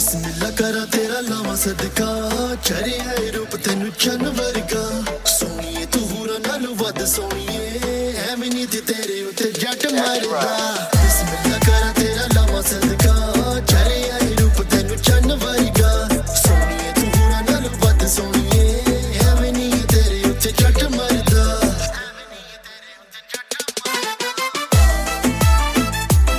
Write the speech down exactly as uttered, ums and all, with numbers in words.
बिस्मिल्लाह करा तेरा लावा सदका चरे है रूप तेनु चन वर्गा सोनिए तू हुरा नालू वद सोनिए है मिनी ते तेरे उते जट मरदा बिस्मिल्लाह करा तेरा लावा सदका चरे है रूप तेनु चन वर्गा सोनिए तू हुरा नालू वद सोनिए है मिनी तेरे उते जट मरदा